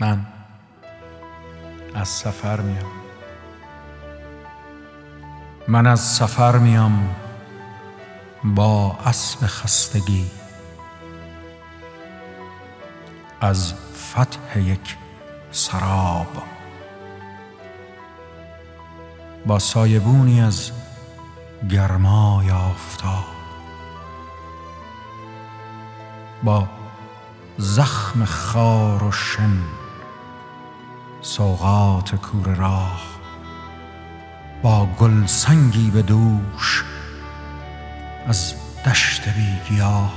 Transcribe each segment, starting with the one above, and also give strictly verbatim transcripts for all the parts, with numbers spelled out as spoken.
من از سفر میام. من از سفر میام با اسب خستگی، از فتح یک سراب، با سایبونی از گرمای آفتاب، با زخم خار و شن، سوغات کوره راه، با گل سنگی به دوش از دشت بی گیاه.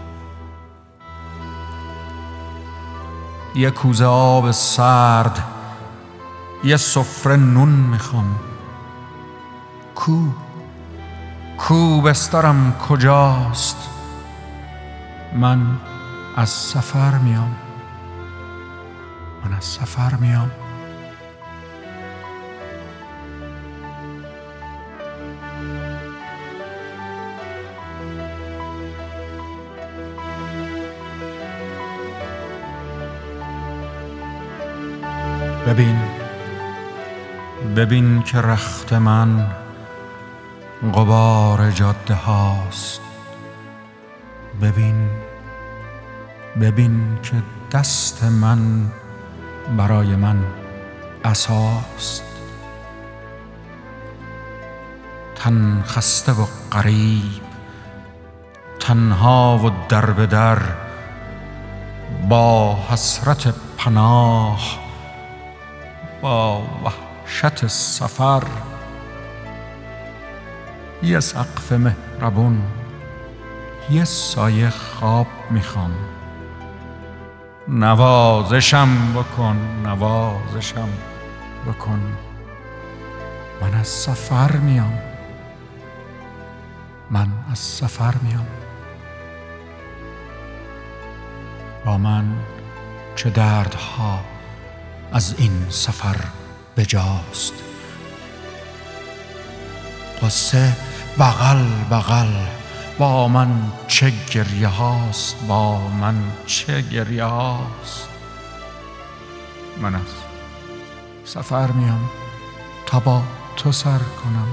یه کوزه آب سرد، یه سفره نون میخوام. کو کو بسترم کجاست؟ من از سفر میام. من از سفر میام. ببین ببین که رخت من غبار جاده هاست. ببین ببین که دست من برای من عصاست. تن خسته و غریب، تنها و در به در، با حسرت پناه، با وحشت سفر. یه سقف مهربون، یه سایه خواب میخوام. نوازشم بکن، نوازشم بکن. من از سفر میام. من از سفر میام. با من چه دردها از این سفر بجاست. قصه بغل بغل، با من چه گریه هاست، با من چه گریه هاست. من از سفر میام تا با تو سر کنم،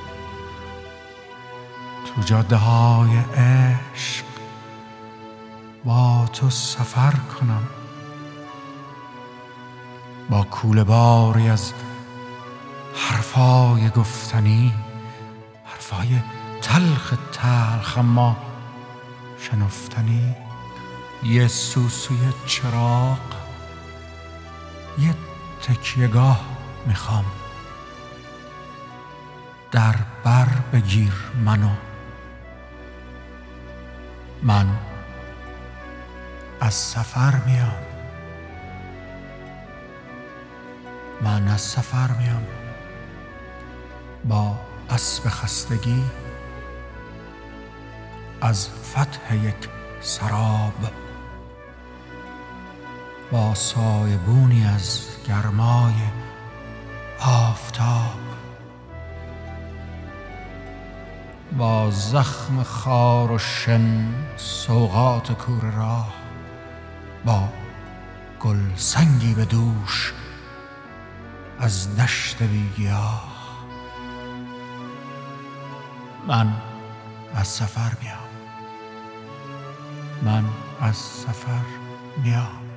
تو جاده های عشق با تو سفر کنم، با کوله باری از حرفای گفتنی، حرفای تلخ تلخ اما شنفتنی. یه سوسوی چراغ، یه تکیه‌گاه میخوام. در بر بگیر منو. من از سفر میام. من از سفر میام با اسب خستگی، از فتح یک سراب، با سایبونی از گرمای آفتاب، با زخم خار و شن، سوغات کوره راه، با گل سنگی به دوش از دشت بی گیاه. من از سفر میام. من از سفر میام.